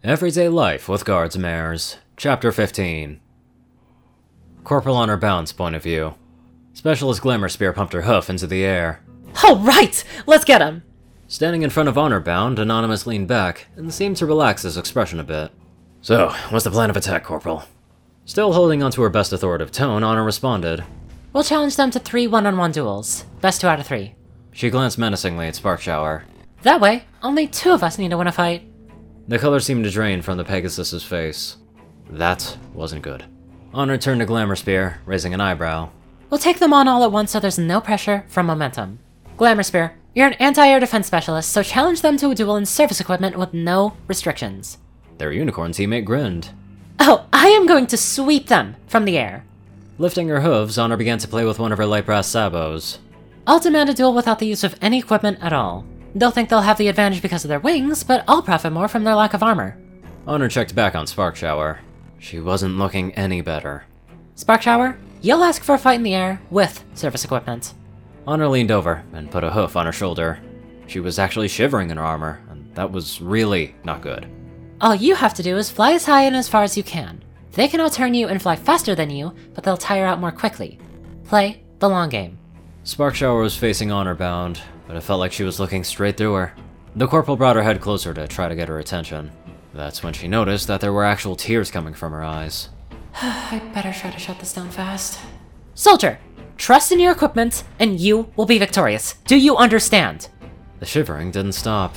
Everyday Life with Guards Mares, Chapter 15. Corporal Honor Bound's point of view. Specialist Glamour Spear pumped her hoof into the air. All right, let's get him! Standing in front of Honor Bound, Anonymous leaned back and seemed to relax his expression a bit. So, what's the plan of attack, Corporal? Still holding onto her best authoritative tone, Honor responded. We'll challenge them to 3 one-on-one duels. Best 2 out of 3. She glanced menacingly at Sparkshower. That way, only 2 of us need to win a fight. The color seemed to drain from the Pegasus's face. That wasn't good. Honor turned to Glamour Spear, raising an eyebrow. We'll take them on all at once so there's no pressure from momentum. Glamour Spear, you're an anti-air defense specialist, so challenge them to a duel in service equipment with no restrictions. Their unicorn teammate grinned. Oh, I am going to sweep them from the air. Lifting her hooves, Honor began to play with one of her light brass sabots. I'll demand a duel without the use of any equipment at all. They'll think they'll have the advantage because of their wings, but I'll profit more from their lack of armor. Honor checked back on Sparkshower. She wasn't looking any better. Sparkshower, you'll ask for a fight in the air with service equipment. Honor leaned over and put a hoof on her shoulder. She was actually shivering in her armor, and that was really not good. All you have to do is fly as high and as far as you can. They can outturn you and fly faster than you, but they'll tire out more quickly. Play the long game. Sparkshower was facing Honor Bound, but it felt like she was looking straight through her. The corporal brought her head closer to try to get her attention. That's when she noticed that there were actual tears coming from her eyes. I better try to shut this down fast. Soldier, trust in your equipment, and you will be victorious. Do you understand? The shivering didn't stop.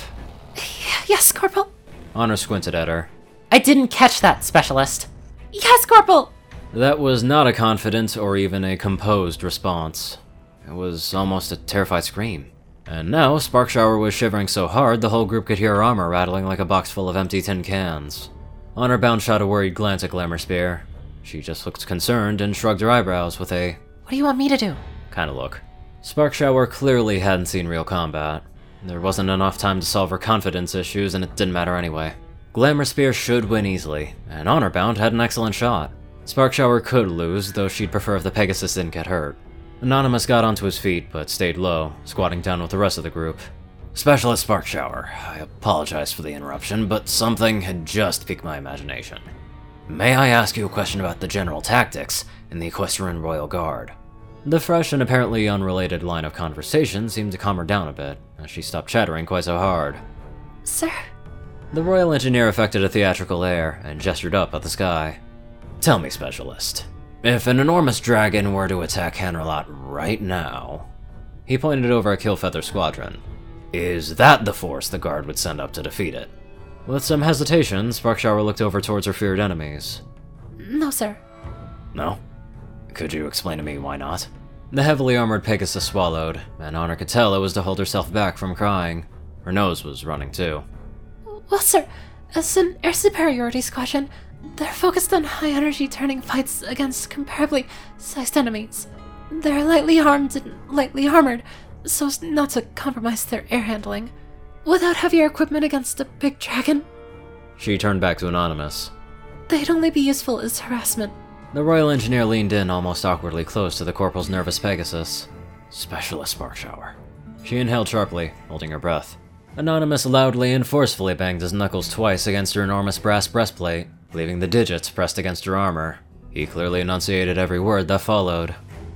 Yes, Corporal. Honor squinted at her. I didn't catch that, Specialist. Yes, Corporal! That was not a confident or even a composed response. It was almost a terrified scream. And now, Sparkshower was shivering so hard the whole group could hear her armor rattling like a box full of empty tin cans. Honor Bound shot a worried glance at Glamour Spear. She just looked concerned and shrugged her eyebrows with a "What do you want me to do?" kind of look. Sparkshower clearly hadn't seen real combat. There wasn't enough time to solve her confidence issues, and it didn't matter anyway. Glamour Spear should win easily, and Honor Bound had an excellent shot. Sparkshower could lose, though she'd prefer if the Pegasus didn't get hurt. Anonymous got onto his feet, but stayed low, squatting down with the rest of the group. Specialist Sparkshower, I apologize for the interruption, but something had just piqued my imagination. May I ask you a question about the general tactics in the Equestrian Royal Guard? The fresh and apparently unrelated line of conversation seemed to calm her down a bit, as she stopped chattering quite so hard. Sir? The Royal Engineer affected a theatrical air and gestured up at the sky. Tell me, Specialist, if an enormous dragon were to attack Hanrelot right now, he pointed over at Killfeather's squadron, is that the force the Guard would send up to defeat it? With some hesitation, Sparkshower looked over towards her feared enemies. No, sir. No? Could you explain to me why not? The heavily armored Pegasus swallowed, and Honor could tell it was to hold herself back from crying. Her nose was running too. Well, sir, as an air superiority squadron, they're focused on high-energy turning fights against comparably sized enemies. They're lightly armed and lightly armored, so as not to compromise their air handling. Without heavier equipment against a big dragon, She turned back to Anonymous. they'd only be useful as harassment. The Royal Engineer leaned in almost awkwardly close to the Corporal's nervous Pegasus. Specialist Sparkshower. She inhaled sharply, holding her breath. Anonymous loudly and forcefully banged his knuckles twice against her enormous brass breastplate, leaving the digits pressed against her armor. He clearly enunciated every word that followed.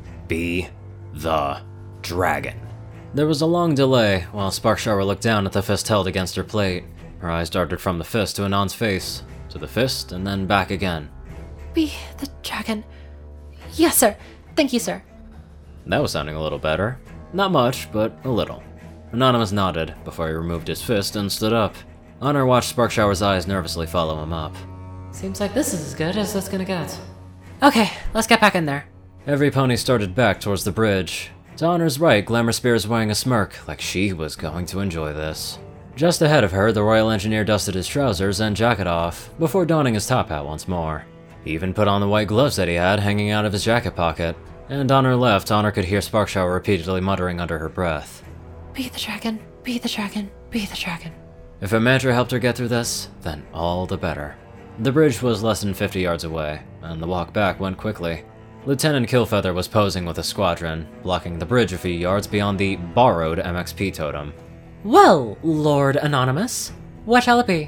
Be the dragon. There was a long delay while Sparkshower looked down at the fist held against her plate. Her eyes darted from the fist to Anon's face, to the fist, and then back again. Be the dragon. Yes, sir. Thank you, sir. That was sounding a little better. Not much, but a little. Anonymous nodded before he removed his fist and stood up. Honor watched Sparkshower's eyes nervously follow him up. Seems like this is as good as it's gonna get. Okay, let's get back in there. Every pony started back towards the bridge. To Honor's right, Glamour Spear was wearing a smirk, like she was going to enjoy this. Just ahead of her, the Royal Engineer dusted his trousers and jacket off, before donning his top hat once more. He even put on the white gloves that he had hanging out of his jacket pocket. And on her left, Honor could hear Sparkshower repeatedly muttering under her breath. Be the dragon, be the dragon, be the dragon. If a mantra helped her get through this, then all the better. The bridge was less than 50 yards away, and the walk back went quickly. Lieutenant Killfeather was posing with a squadron, blocking the bridge a few yards beyond the borrowed MXP totem. Well, Lord Anonymous, what shall it be?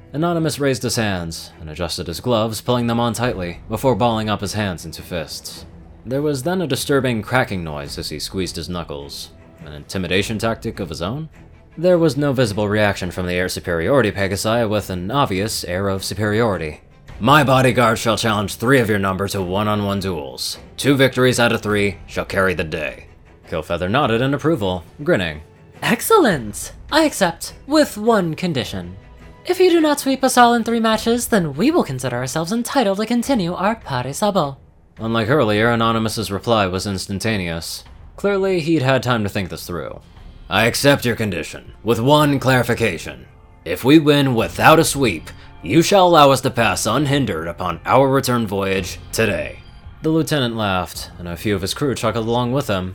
Anonymous raised his hands and adjusted his gloves, pulling them on tightly, before balling up his hands into fists. There was then a disturbing cracking noise as he squeezed his knuckles. An intimidation tactic of his own? There was no visible reaction from the air superiority Pegasi with an obvious air of superiority. My bodyguard shall challenge 3 of your number to one-on-one duels. 2 victories out of 3 shall carry the day. Killfeather nodded in approval, grinning. Excellent! I accept, with one condition. If you do not sweep us all in 3 matches, then we will consider ourselves entitled to continue our pari sabo. Unlike earlier, Anonymous's reply was instantaneous. Clearly, he'd had time to think this through. I accept your condition, with one clarification. If we win without a sweep, you shall allow us to pass unhindered upon our return voyage today. The lieutenant laughed, and a few of his crew chuckled along with him.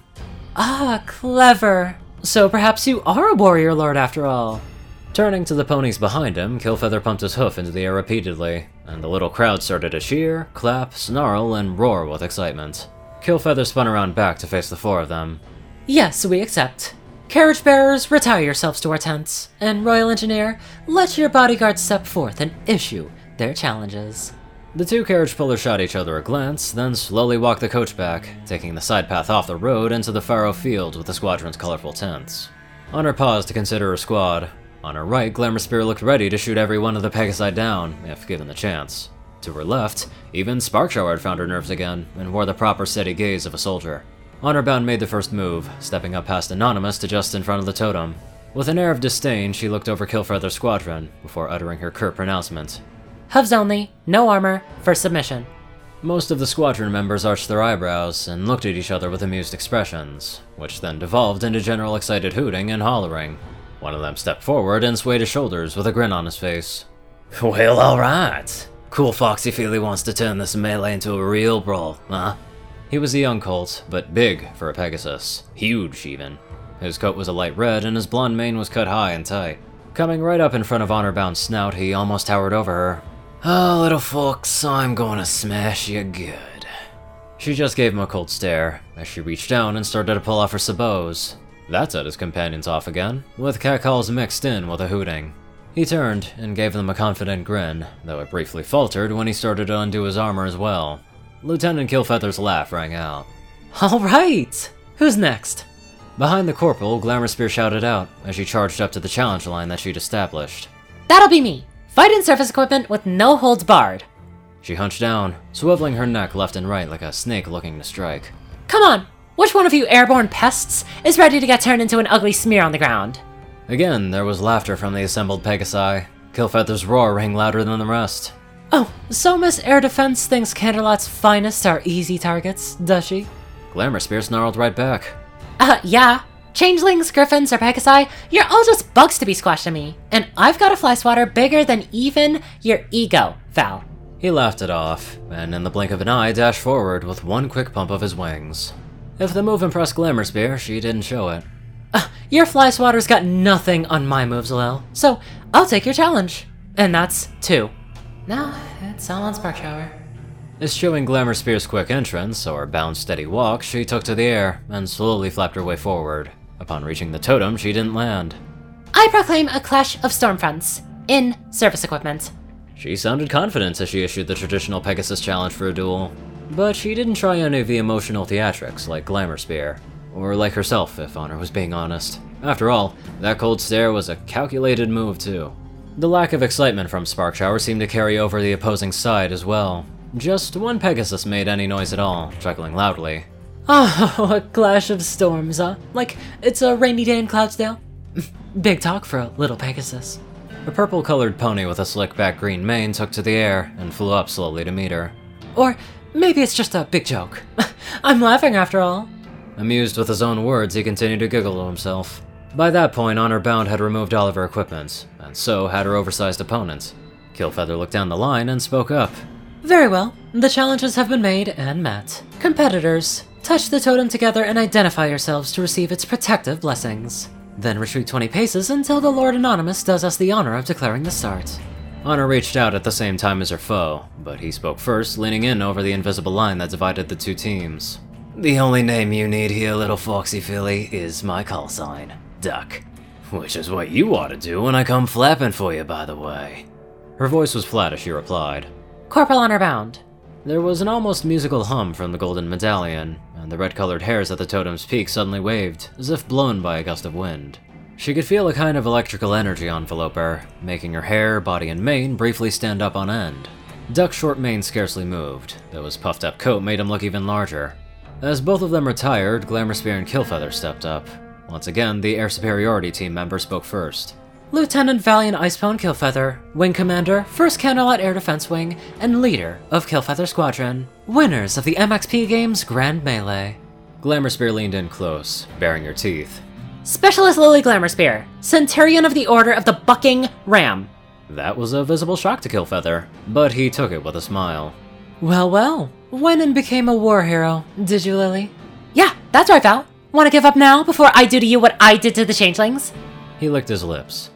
Ah, clever. So perhaps you are a warrior lord after all. Turning to the ponies behind him, Killfeather pumped his hoof into the air repeatedly, and the little crowd started to cheer, clap, snarl, and roar with excitement. Killfeather spun around back to face the 4 of them. Yes, we accept. Carriage bearers, retire yourselves to our tents, and Royal Engineer, let your bodyguards step forth and issue their challenges. The 2 carriage pullers shot each other a glance, then slowly walked the coach back, taking the side path off the road into the faro field with the squadron's colorful tents. Honor paused to consider her squad. On her right, Glamour Spear looked ready to shoot every one of the Pegasi down, if given the chance. To her left, even Sparkshower had found her nerves again, and wore the proper steady gaze of a soldier. Honorbound made the first move, stepping up past Anonymous to just in front of the totem. With an air of disdain, she looked over Killfeather's squadron, before uttering her curt pronouncement. Hooves only, no armor, for submission. Most of the squadron members arched their eyebrows and looked at each other with amused expressions, which then devolved into general excited hooting and hollering. One of them stepped forward and swayed his shoulders with a grin on his face. Well, alright. Cool Foxy Feely wants to turn this melee into a real brawl, huh? He was a young colt, but big for a Pegasus. Huge, even. His coat was a light red, and his blonde mane was cut high and tight. Coming right up in front of Honorbound's snout, he almost towered over her. Oh, little fox, I'm gonna smash you good. She just gave him a cold stare, as she reached down and started to pull off her sabots. That set his companions off again, with catcalls mixed in with a hooting. He turned and gave them a confident grin, though it briefly faltered when he started to undo his armor as well. Lieutenant Killfeather's laugh rang out. Alright! Who's next? Behind the corporal, Glamour Spear shouted out as she charged up to the challenge line that she'd established. That'll be me! Fight in surface equipment with no holds barred. She hunched down, swiveling her neck left and right like a snake looking to strike. Come on! Which one of you airborne pests is ready to get turned into an ugly smear on the ground? Again, there was laughter from the assembled Pegasi. Killfeather's roar rang louder than the rest. Oh, so Miss Air Defense thinks Canterlot's finest are easy targets, does she? Glamour Spear snarled right back. Yeah. Changelings, griffins, or Pegasi, you're all just bugs to be squashed to me. And I've got a fly swatter bigger than even your ego, Val. He laughed it off, and in the blink of an eye dashed forward with one quick pump of his wings. If the move impressed Glamour Spear, she didn't show it. Your fly swatter's got nothing on my moves, Lil, so I'll take your challenge. And that's 2. Now, it's all on Sparkshower. Eschewing Glamour Spear's quick entrance, or bound steady walk, she took to the air, and slowly flapped her way forward. Upon reaching the totem, she didn't land. I proclaim a clash of Stormfronts, in service equipment. She sounded confident as she issued the traditional Pegasus challenge for a duel. But she didn't try any of the emotional theatrics like Glamour Spear. Or like herself, if Honor was being honest. After all, that cold stare was a calculated move too. The lack of excitement from Sparkshower seemed to carry over the opposing side as well. Just one Pegasus made any noise at all, chuckling loudly. Oh, a clash of storms, huh? Like it's a rainy day in Cloudsdale? Big talk for a little Pegasus. A purple-colored pony with a slick-back green mane took to the air and flew up slowly to meet her. Or maybe it's just a big joke. I'm laughing after all. Amused with his own words, he continued to giggle to himself. By that point, Honorbound had removed all of her equipment, and so had her oversized opponent. Killfeather looked down the line and spoke up. Very well. The challenges have been made and met. Competitors, touch the totem together and identify yourselves to receive its protective blessings. Then retreat 20 paces until the Lord Anonymous does us the honor of declaring the start. Honor reached out at the same time as her foe, but he spoke first, leaning in over the invisible line that divided the two teams. The only name you need here, little foxy filly, is my call sign, Duck. Which is what you ought to do when I come flapping for you, by the way. Her voice was flat as she replied. Corporal Honor Bound. There was an almost musical hum from the golden medallion, and the red-colored hairs at the totem's peak suddenly waved, as if blown by a gust of wind. She could feel a kind of electrical energy envelope her, making her hair, body, and mane briefly stand up on end. Duck's short mane scarcely moved, though his puffed-up coat made him look even larger. As both of them retired, Glamour-Spear and Killfeather stepped up. Once again, the Air Superiority team member spoke first. Lieutenant Valiant Icebone Killfeather, Wing Commander, 1st Candlelight Air Defense Wing, and leader of Killfeather Squadron. Winners of the MXP Games Grand Melee. Glamour-Spear leaned in close, baring her teeth. Specialist Lily Glamour-Spear, Centurion of the Order of the Bucking Ram. That was a visible shock to Killfeather, but he took it with a smile. Well, well, went and became a war hero, did you, Lily? Yeah, that's right, Val. Want to give up now before I do to you what I did to the changelings? He licked his lips.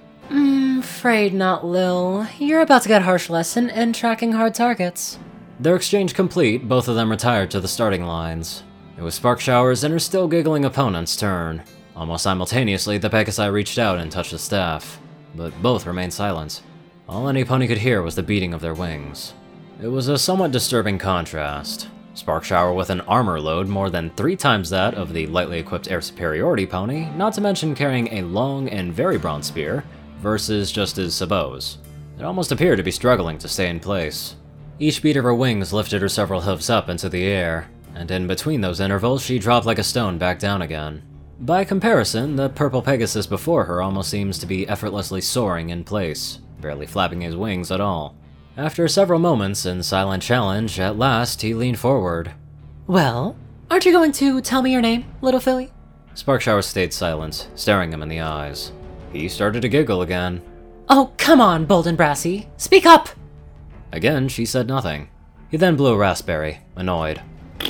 Afraid not, Lil. You're about to get a harsh lesson in tracking hard targets. Their exchange complete, both of them retired to the starting lines. It was Sparkshower's and her still giggling opponent's turn. Almost simultaneously, the Pegasi reached out and touched the staff, but both remained silent. All any pony could hear was the beating of their wings. It was a somewhat disturbing contrast. Sparkshower with an armor load more than 3 times that of the lightly equipped Air Superiority pony, not to mention carrying a long and very bronze spear, versus just his sabots. It almost appeared to be struggling to stay in place. Each beat of her wings lifted her several hooves up into the air, and in between those intervals she dropped like a stone back down again. By comparison, the purple Pegasus before her almost seems to be effortlessly soaring in place, barely flapping his wings at all. After several moments in silent challenge, at last he leaned forward. Well, aren't you going to tell me your name, little filly? Sparkshower stayed silent, staring him in the eyes. He started to giggle again. Oh, come on, Bold and Brassy. Speak up! Again, she said nothing. He then blew a raspberry, annoyed.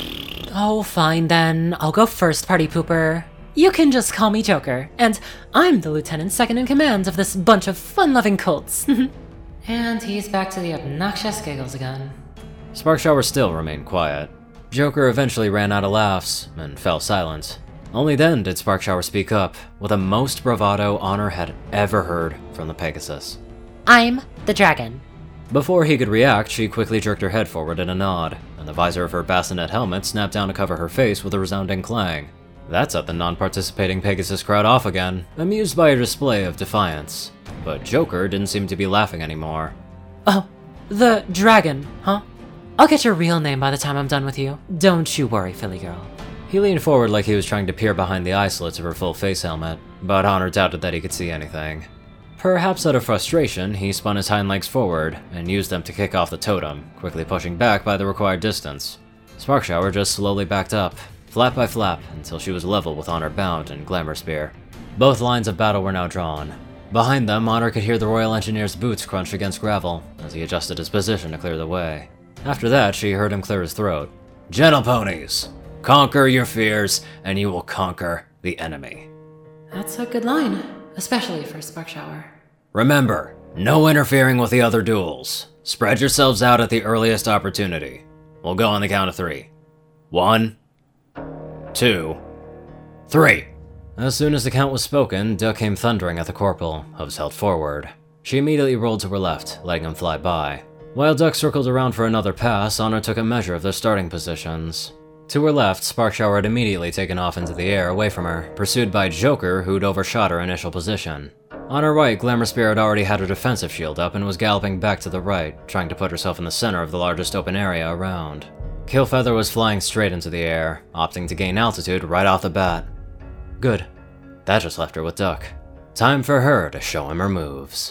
Oh, fine then. I'll go first, party pooper. You can just call me Joker, and I'm the lieutenant second in command of this bunch of fun-loving colts. And he's back to the obnoxious giggles again. Sparkshower still remained quiet. Joker eventually ran out of laughs and fell silent. Only then did Sparkshower speak up, with the most bravado Honor had ever heard from the Pegasus. I'm the dragon. Before he could react, she quickly jerked her head forward in a nod, and the visor of her bassinet helmet snapped down to cover her face with a resounding clang. That set the non-participating Pegasus crowd off again, amused by her display of defiance. But Joker didn't seem to be laughing anymore. Oh, the dragon, huh? I'll get your real name by the time I'm done with you. Don't you worry, Philly girl. He leaned forward like he was trying to peer behind the eye slits of her full face helmet, but Honor doubted that he could see anything. Perhaps out of frustration, he spun his hind legs forward and used them to kick off the totem, quickly pushing back by the required distance. Sparkshower just slowly backed up, flap by flap, until she was level with Honor Bound and Glamour-Spear. Both lines of battle were now drawn. Behind them, Honor could hear the Royal Engineer's boots crunch against gravel as he adjusted his position to clear the way. After that, she heard him clear his throat. "Gentle ponies, conquer your fears, and you will conquer the enemy." That's a good line, especially for Sparkshower. Remember, no interfering with the other duels. Spread yourselves out at the earliest opportunity. We'll go on the count of 3. 1, 2, 3. As soon as the count was spoken, Duck came thundering at the corporal, hooves held forward. She immediately rolled to her left, letting him fly by. While Duck circled around for another pass, Honor took a measure of their starting positions. To her left, Sparkshower had immediately taken off into the air away from her, pursued by Joker, who'd overshot her initial position. On her right, Glamour-Spear had already had her defensive shield up and was galloping back to the right, trying to put herself in the center of the largest open area around. Killfeather was flying straight into the air, opting to gain altitude right off the bat. Good. That just left her with Duck. Time for her to show him her moves.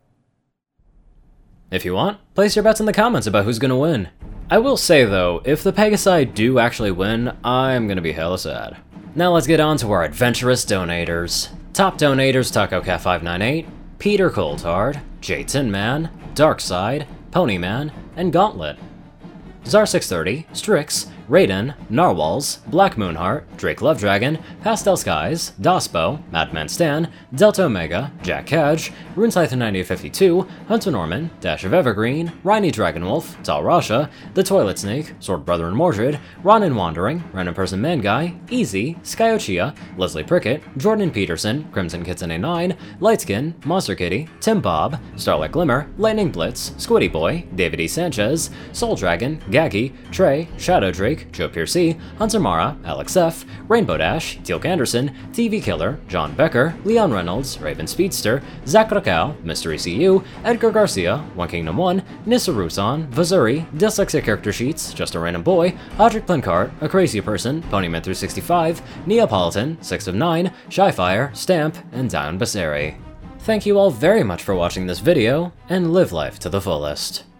If you want, place your bets in the comments about who's gonna win. I will say though, if the Pegasi do actually win, I'm gonna be hella sad. Now let's get on to our adventurous donators. Top donators: TacoCat598, Peter Coulthard, J Tin Darkside, Ponyman, and Gauntlet. Zar630, Strix, Raiden, Narwhals, Black Moonheart, Drake Lovedragon, Pastel Skies, Dospo, Madman Stan, Delta Omega, Jack Cadge, Runescyther 9052, Hunter Norman, Dash of Evergreen, Rhynie Dragonwolf, Tal Rasha, The Toilet Snake, Sword Brother and Mordred, Ronin Wandering, Random Person Man Guy, Easy, Skyochia, Leslie Prickett, Jordan Peterson, Crimson Kitsune 9, Lightskin, Monster Kitty, Tim Bob, Starlight Glimmer, Lightning Blitz, Squiddy Boy, David E. Sanchez, Soul Dragon, Gaggy, Trey, Shadow Drake, Joe Piercy, Hunter Mara, Alex F., Rainbow Dash, Teal'c Anderson, TV Killer, John Becker, Leon Reynolds, Raven Speedster, Zach Rakau, Mystery CU, Edgar Garcia, One Kingdom 1, Nissa Rusan, Vazuri, Dyslexic Character Sheets, Just a Random Boy, Audric Plincart, A Crazy Person, Ponyman 365, Neapolitan, 6 of 9, Shyfire, Stamp, and Dion Baseri. Thank you all very much for watching this video, and live life to the fullest.